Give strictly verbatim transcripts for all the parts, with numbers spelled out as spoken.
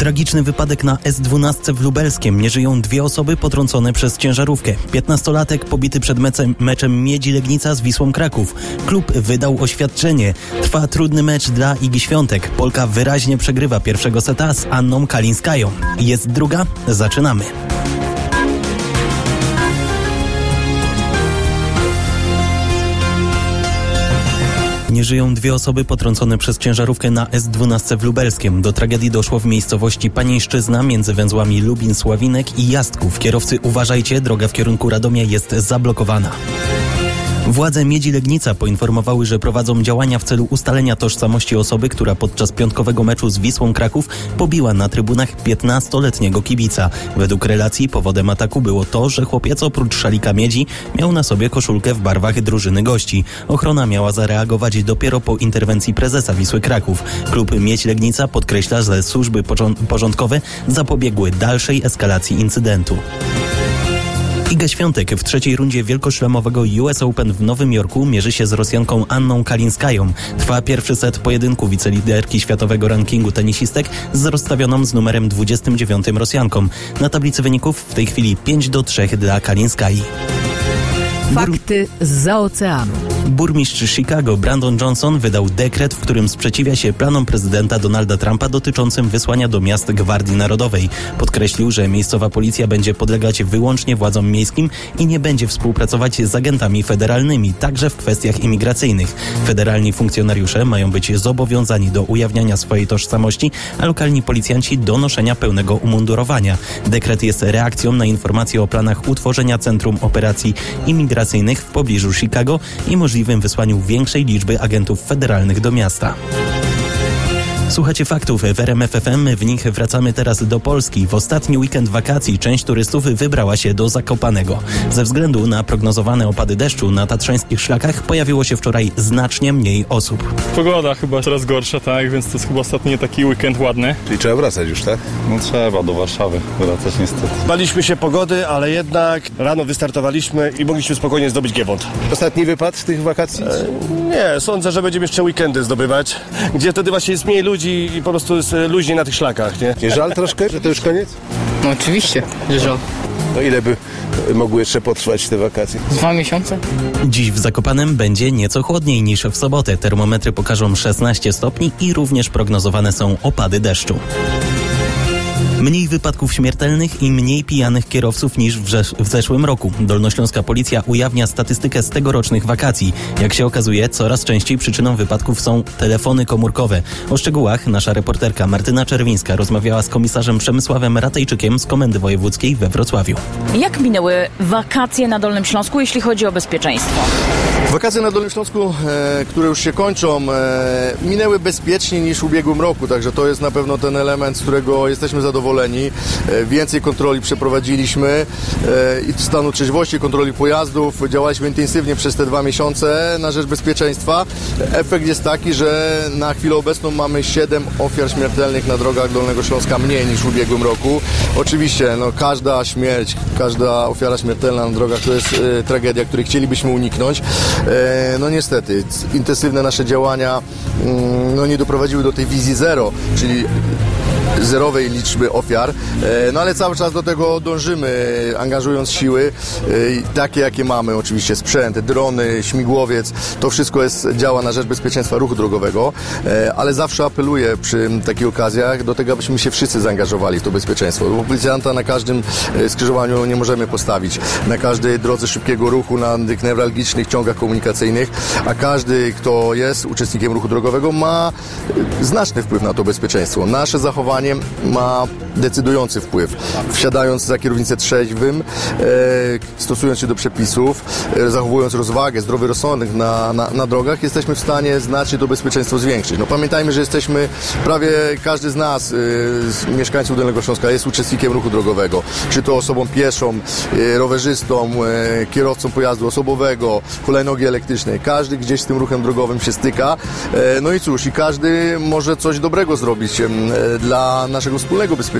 Tragiczny wypadek na S dwanaście w Lubelskiem. Nie żyją dwie osoby potrącone przez ciężarówkę. piętnastolatek pobity przed meczem, meczem Miedzi Legnica z Wisłą Kraków. Klub wydał oświadczenie. Trwa trudny mecz dla Igi Świątek. Polka wyraźnie przegrywa pierwszego seta z Anną Kalińskają. Jest druga? Zaczynamy. Nie żyją dwie osoby potrącone przez ciężarówkę na S dwanaście w Lubelskiem. Do tragedii doszło w miejscowości Panieńszczyzna między węzłami Lubin-Sławinek i Jastków. Kierowcy, uważajcie, droga w kierunku Radomia jest zablokowana. Władze Miedzi Legnica poinformowały, że prowadzą działania w celu ustalenia tożsamości osoby, która podczas piątkowego meczu z Wisłą Kraków pobiła na trybunach piętnastoletniego kibica. Według relacji powodem ataku było to, że chłopiec oprócz szalika miedzi miał na sobie koszulkę w barwach drużyny gości. Ochrona miała zareagować dopiero po interwencji prezesa Wisły Kraków. Klub Miedź Legnica podkreśla, że służby porządkowe zapobiegły dalszej eskalacji incydentu. Iga Świątek w trzeciej rundzie wielkoszlemowego U S Open w Nowym Jorku mierzy się z Rosjanką Anną Kalińskają. Trwa pierwszy set pojedynku wiceliderki światowego rankingu tenisistek z rozstawioną z numerem dwudziestym dziewiątym Rosjanką. Na tablicy wyników w tej chwili pięć do trzech dla Kalińskai. Fakty zza oceanu. Burmistrz Chicago Brandon Johnson wydał dekret, w którym sprzeciwia się planom prezydenta Donalda Trumpa dotyczącym wysłania do miast Gwardii Narodowej. Podkreślił, że miejscowa policja będzie podlegać wyłącznie władzom miejskim i nie będzie współpracować z agentami federalnymi, także w kwestiach imigracyjnych. Federalni funkcjonariusze mają być zobowiązani do ujawniania swojej tożsamości, a lokalni policjanci do noszenia pełnego umundurowania. Dekret jest reakcją na informacje o planach utworzenia Centrum Operacji Imigracyjnych w pobliżu Chicago i możliwym wysłaniu większej liczby agentów federalnych do miasta. Słuchacie faktów w R M F F M. W nich wracamy teraz do Polski. W ostatni weekend wakacji część turystów wybrała się do Zakopanego. Ze względu na prognozowane opady deszczu na tatrzańskich szlakach pojawiło się wczoraj znacznie mniej osób. Pogoda chyba coraz gorsza, tak, więc to jest chyba ostatni taki weekend ładny. Czyli trzeba wracać już, tak? No trzeba do Warszawy wracać niestety. Baliśmy się pogody, ale jednak rano wystartowaliśmy i mogliśmy spokojnie zdobyć Giewont. Ostatni wypad z tych wakacji? E, nie, sądzę, że będziemy jeszcze weekendy zdobywać, gdzie wtedy właśnie jest mniej ludzi i po prostu jest luźniej na tych szlakach, nie? Nie żal troszkę, że to już koniec? No oczywiście, że żal. No ile by mogły jeszcze potrwać te wakacje? Dwa miesiące? Dziś w Zakopanem będzie nieco chłodniej niż w sobotę. Termometry pokażą szesnaście stopni i również prognozowane są opady deszczu. Mniej wypadków śmiertelnych i mniej pijanych kierowców niż w, rzesz- w zeszłym roku. Dolnośląska policja ujawnia statystykę z tegorocznych wakacji. Jak się okazuje, coraz częściej przyczyną wypadków są telefony komórkowe. O szczegółach nasza reporterka Martyna Czerwińska rozmawiała z komisarzem Przemysławem Ratejczykiem z Komendy Wojewódzkiej we Wrocławiu. Jak minęły wakacje na Dolnym Śląsku, jeśli chodzi o bezpieczeństwo? Wakacje na Dolnym Śląsku, e, które już się kończą, e, minęły bezpieczniej niż w ubiegłym roku, także to jest na pewno ten element, z którego jesteśmy zadowoleni. E, więcej kontroli przeprowadziliśmy e, i stanu trzeźwości, kontroli pojazdów. Działaliśmy intensywnie przez te dwa miesiące na rzecz bezpieczeństwa. Efekt jest taki, że na chwilę obecną mamy siedem ofiar śmiertelnych na drogach Dolnego Śląska mniej niż w ubiegłym roku. Oczywiście no, każda śmierć, każda ofiara śmiertelna na drogach to jest e, tragedia, której chcielibyśmy uniknąć. E, no niestety, intensywne nasze działania mm, no, nie doprowadziły do tej wizji zero, czyli zerowej liczby ofiar, no ale cały czas do tego dążymy, angażując siły takie, jakie mamy, oczywiście sprzęt, drony, śmigłowiec, to wszystko jest, działa na rzecz bezpieczeństwa ruchu drogowego, ale zawsze apeluję przy takich okazjach do tego, abyśmy się wszyscy zaangażowali w to bezpieczeństwo, bo policjanta na każdym skrzyżowaniu nie możemy postawić, na każdej drodze szybkiego ruchu, na tych newralgicznych ciągach komunikacyjnych, a każdy, kto jest uczestnikiem ruchu drogowego, ma znaczny wpływ na to bezpieczeństwo. Nasze zachowanie ma decydujący wpływ. Wsiadając za kierownicę trzeźwym, e, stosując się do przepisów, e, zachowując rozwagę, zdrowy rozsądek na, na, na drogach, jesteśmy w stanie znacznie to bezpieczeństwo zwiększyć. No pamiętajmy, że jesteśmy, prawie każdy z nas, e, z mieszkańców Dolnego Śląska jest uczestnikiem ruchu drogowego. Czy to osobą pieszą, e, rowerzystą, e, kierowcą pojazdu osobowego, hulajnogi elektrycznej. Każdy gdzieś z tym ruchem drogowym się styka. E, no i cóż, i każdy może coś dobrego zrobić e, dla naszego wspólnego bezpieczeństwa.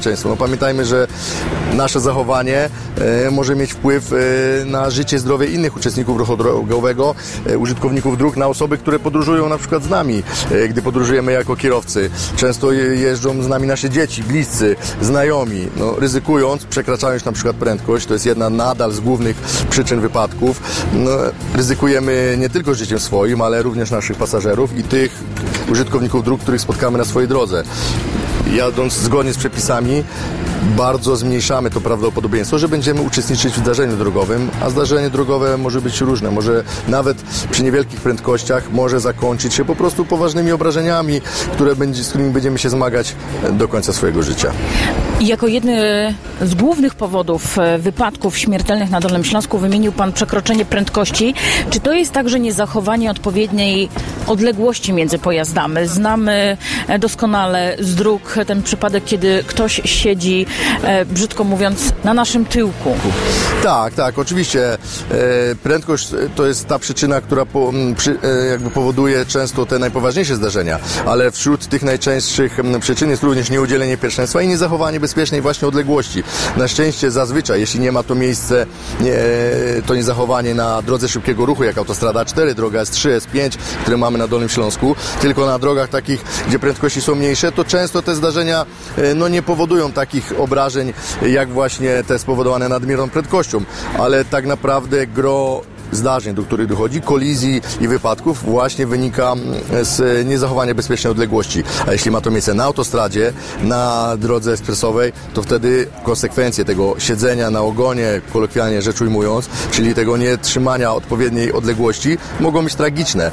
bezpieczeństwo. No pamiętajmy, że nasze zachowanie e, może mieć wpływ e, na życie, zdrowie innych uczestników ruchu drogowego, e, użytkowników dróg, na osoby, które podróżują na przykład z nami, e, gdy podróżujemy jako kierowcy. Często je, jeżdżą z nami nasze dzieci, bliscy, znajomi, no, ryzykując, przekraczając na przykład prędkość. To jest jedna nadal z głównych przyczyn wypadków. No, ryzykujemy nie tylko życiem swoim, ale również naszych pasażerów i tych użytkowników dróg, których spotkamy na swojej drodze. Jadąc zgodnie z przepisami, bardzo zmniejszamy to prawdopodobieństwo, że będziemy uczestniczyć w zdarzeniu drogowym, a zdarzenie drogowe może być różne. Może nawet przy niewielkich prędkościach może zakończyć się po prostu poważnymi obrażeniami, które będzie, z którymi będziemy się zmagać do końca swojego życia. I jako jedny z głównych powodów wypadków śmiertelnych na Dolnym Śląsku wymienił Pan przekroczenie prędkości. Czy to jest także niezachowanie odpowiedniej odległości między pojazdami? Znamy doskonale z dróg ten przypadek, kiedy ktoś siedzi, e, brzydko mówiąc, na naszym tyłku. Tak, tak, oczywiście. E, prędkość to jest ta przyczyna, która po, przy, e, jakby powoduje często te najpoważniejsze zdarzenia, ale wśród tych najczęstszych przyczyn jest również nieudzielenie pierwszeństwa i niezachowanie bezpiecznej właśnie odległości. Na szczęście zazwyczaj, jeśli nie ma to miejsce, nie, to niezachowanie na drodze szybkiego ruchu, jak autostrada cztery, droga S trzy, S pięć, które mamy na Dolnym Śląsku, tylko na drogach takich, gdzie prędkości są mniejsze, to często te zdarzenia no, nie powodują takich obrażeń, jak właśnie te spowodowane nadmierną prędkością, ale tak naprawdę gro zdarzeń, do których dochodzi, kolizji i wypadków właśnie wynika z niezachowania bezpiecznej odległości. A jeśli ma to miejsce na autostradzie, na drodze ekspresowej, to wtedy konsekwencje tego siedzenia na ogonie, kolokwialnie rzecz ujmując, czyli tego nietrzymania odpowiedniej odległości, mogą być tragiczne.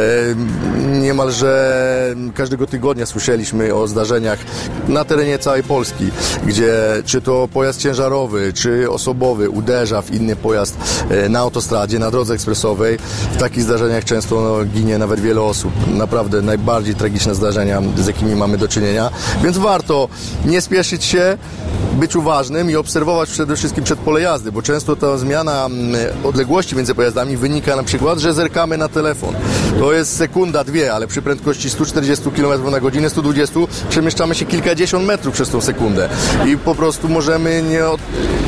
E, niemalże każdego tygodnia słyszeliśmy o zdarzeniach na terenie całej Polski, gdzie czy to pojazd ciężarowy, czy osobowy uderza w inny pojazd na autostradzie, na drodze ekspresowej. W takich zdarzeniach często no, ginie nawet wiele osób. Naprawdę najbardziej tragiczne zdarzenia, z jakimi mamy do czynienia. Więc warto nie spieszyć się, być uważnym i obserwować przede wszystkim przedpole jazdy, bo często ta zmiana odległości między pojazdami wynika na przykład, że zerkamy na telefon. To jest sekunda, dwie, ale przy prędkości sto czterdzieści kilometrów na godzinę, sto dwadzieścia, przemieszczamy się kilkadziesiąt metrów przez tą sekundę i po prostu możemy nie od...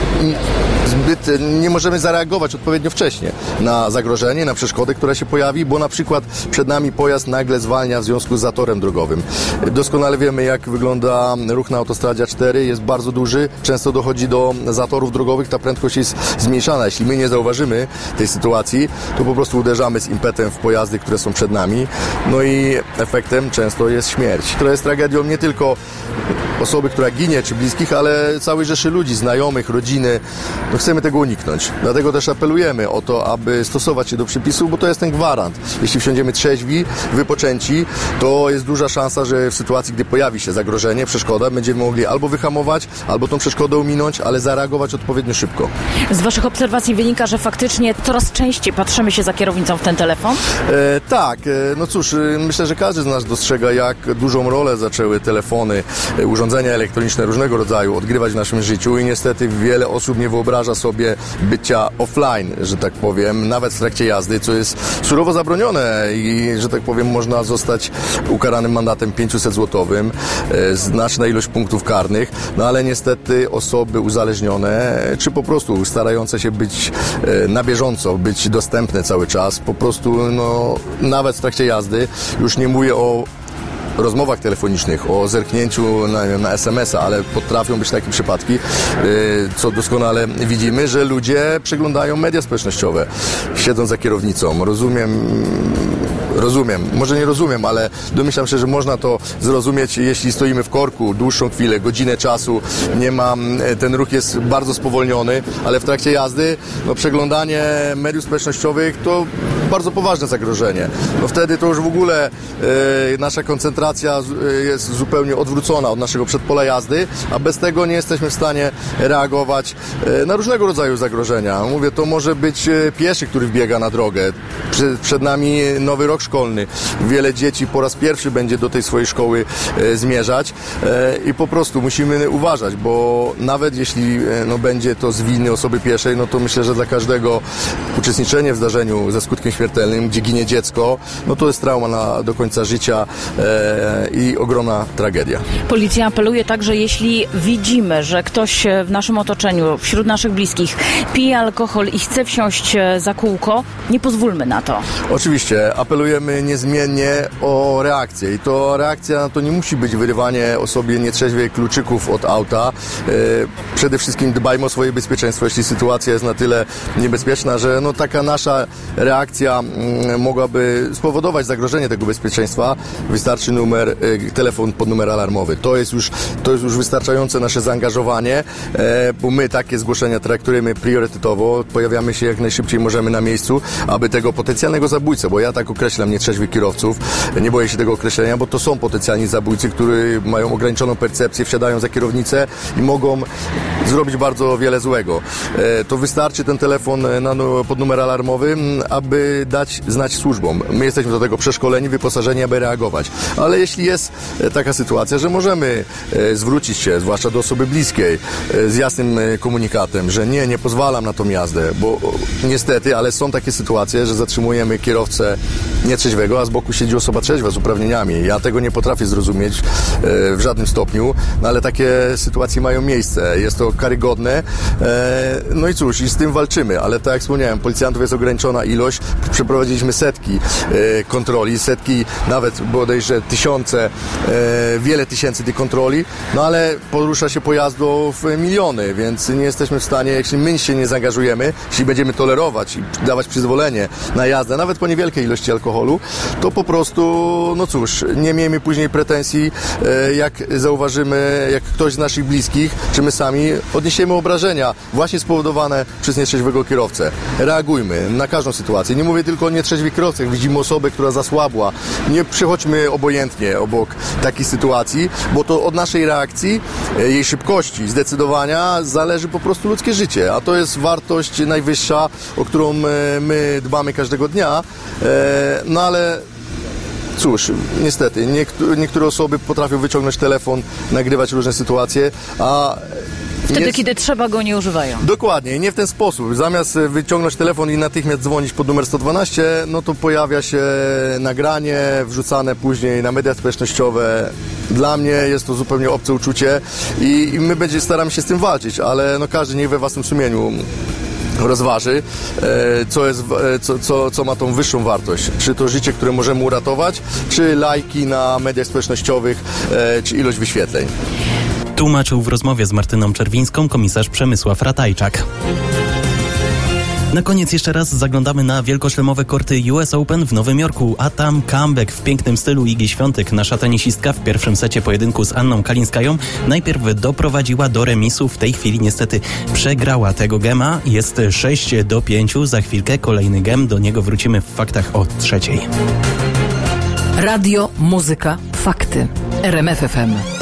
zbyt, nie możemy zareagować odpowiednio wcześnie na zagrożenie, na przeszkodę, która się pojawi, bo na przykład przed nami pojazd nagle zwalnia w związku z zatorem drogowym. Doskonale wiemy, jak wygląda ruch na autostradzie A cztery, jest bardzo duży, często dochodzi do zatorów drogowych, ta prędkość jest zmniejszana. Jeśli my nie zauważymy tej sytuacji, to po prostu uderzamy z impetem w pojazdy, które są przed nami, no i efektem często jest śmierć. To jest tragedią nie tylko osoby, która ginie, czy bliskich, ale całej rzeszy ludzi, znajomych, rodziny. No chcemy tego uniknąć. Dlatego też apelujemy o to, aby stosować się do przepisów, bo to jest ten gwarant. Jeśli wsiądziemy trzeźwi, wypoczęci, to jest duża szansa, że w sytuacji, gdy pojawi się zagrożenie, przeszkoda, będziemy mogli albo wyhamować, albo tą przeszkodę ominąć, ale zareagować odpowiednio szybko. Z Waszych obserwacji wynika, że faktycznie coraz częściej patrzymy się za kierownicą w ten telefon? E, tak, e, no cóż, e, myślę, że każdy z nas dostrzega, jak dużą rolę zaczęły telefony, e, urządzenia elektroniczne różnego rodzaju odgrywać w naszym życiu i niestety wiele osób nie wyobraża sobie bycia offline, że tak powiem, nawet w trakcie jazdy, co jest surowo zabronione i, że tak powiem, można zostać ukaranym mandatem pięćset złotowym, e, znaczna ilość punktów karnych, no ale niestety osoby uzależnione, czy po prostu starające się być e, na bieżąco, być dostępne cały czas, po prostu, no, nawet w trakcie jazdy, już nie mówię o rozmowach telefonicznych, o zerknięciu na, na es em es a, ale potrafią być takie przypadki, co doskonale widzimy, że ludzie przeglądają media społecznościowe, siedząc za kierownicą. Rozumiem, rozumiem, może nie rozumiem, ale domyślam się, że można to zrozumieć, jeśli stoimy w korku dłuższą chwilę, godzinę czasu, nie ma, ten ruch jest bardzo spowolniony, ale w trakcie jazdy, no, przeglądanie mediów społecznościowych to bardzo poważne zagrożenie. No wtedy to już w ogóle e, nasza koncentracja jest zupełnie odwrócona od naszego przedpola jazdy, a bez tego nie jesteśmy w stanie reagować e, na różnego rodzaju zagrożenia. Mówię, to może być pieszy, który wbiega na drogę. Przed, przed nami Nowy Rok rok szkolny. Wiele dzieci po raz pierwszy będzie do tej swojej szkoły e, zmierzać e, i po prostu musimy uważać, bo nawet jeśli e, no, będzie to z winy osoby pierwszej, no to myślę, że dla każdego uczestniczenie w zdarzeniu ze skutkiem śmiertelnym, gdzie ginie dziecko, no to jest trauma na, do końca życia e, i ogromna tragedia. Policja apeluje także, jeśli widzimy, że ktoś w naszym otoczeniu, wśród naszych bliskich pije alkohol i chce wsiąść za kółko, nie pozwólmy na to. Oczywiście, apelujemy niezmiennie o reakcję i to reakcja to nie musi być wyrywanie osobie nietrzeźwej kluczyków od auta. E, przede wszystkim dbajmy o swoje bezpieczeństwo, jeśli sytuacja jest na tyle niebezpieczna, że no taka nasza reakcja m, mogłaby spowodować zagrożenie tego bezpieczeństwa. Wystarczy numer, e, telefon pod numer alarmowy. To jest już, to jest już wystarczające nasze zaangażowanie, e, bo my takie zgłoszenia traktujemy priorytetowo, pojawiamy się jak najszybciej możemy na miejscu, aby tego potencjalnego zabójcę, bo ja tak określam nietrzeźwych kierowców, nie boję się tego określenia, bo to są potencjalni zabójcy, którzy mają ograniczoną percepcję, wsiadają za kierownicę i mogą zrobić bardzo wiele złego. E, to wystarczy ten telefon na, pod numer alarmowy, aby dać znać służbom. My jesteśmy do tego przeszkoleni, wyposażeni, aby reagować. Ale jeśli jest taka sytuacja, że możemy e, zwrócić się, zwłaszcza do osoby bliskiej, e, z jasnym e, komunikatem, że nie, nie pozwalam na tą jazdę, bo o, niestety, ale są takie sytuacje, że zatrzymujemy kierowcę nietrzeźwego, a z boku siedzi osoba trzeźwa z uprawnieniami. Ja tego nie potrafię zrozumieć e, w żadnym stopniu, no ale takie sytuacje mają miejsce. Jest to karygodne. E, no i cóż, i z tym walczymy, ale tak jak wspomniałem, policjantów jest ograniczona ilość. Przeprowadziliśmy setki e, kontroli, setki, nawet bodajże tysiące, e, wiele tysięcy tych kontroli, no ale porusza się pojazdów miliony, więc nie jesteśmy w stanie, jeśli my się nie zaangażujemy, jeśli będziemy tolerować i dawać przyzwolenie na jazdę, nawet po niewielkiej ilości alkoholu, to po prostu, no cóż, nie miejmy później pretensji, e, jak zauważymy, jak ktoś z naszych bliskich, czy my sami odniesiemy obrażenia właśnie spowodowane przez nietrzeźwego kierowcę. Reagujmy na każdą sytuację. Nie mówię tylko o nietrzeźwych kierowcach. Widzimy osobę, która zasłabła. Nie przechodźmy obojętnie obok takiej sytuacji, bo to od naszej reakcji, jej szybkości, zdecydowania zależy po prostu ludzkie życie, a to jest wartość najwyższa, o którą my dbamy każdego dnia. No ale cóż, niestety, niektóre osoby potrafią wyciągnąć telefon, nagrywać różne sytuacje, a Wtedy, nie... kiedy trzeba, go nie używają. Dokładnie, nie w ten sposób. Zamiast wyciągnąć telefon i natychmiast dzwonić pod numer sto dwanaście, no to pojawia się nagranie, wrzucane później na media społecznościowe. Dla mnie jest to zupełnie obce uczucie i, i my będzie, staramy się z tym walczyć, ale no każdy niech we własnym sumieniu rozważy, co, jest, co, co, co ma tą wyższą wartość. Czy to życie, które możemy uratować, czy lajki na mediach społecznościowych, czy ilość wyświetleń. Tłumaczył w rozmowie z Martyną Czerwińską komisarz Przemysław Ratajczak. Na koniec jeszcze raz zaglądamy na wielkoszlemowe korty U S Open w Nowym Jorku, a tam comeback w pięknym stylu Igi Świątek. Nasza tenisistka w pierwszym secie pojedynku z Anną Kalińskają najpierw doprowadziła do remisu, w tej chwili niestety przegrała tego gema. Jest sześć do pięciu, za chwilkę kolejny gem, do niego wrócimy w faktach o trzeciej. Radio, muzyka, fakty. R M F F M.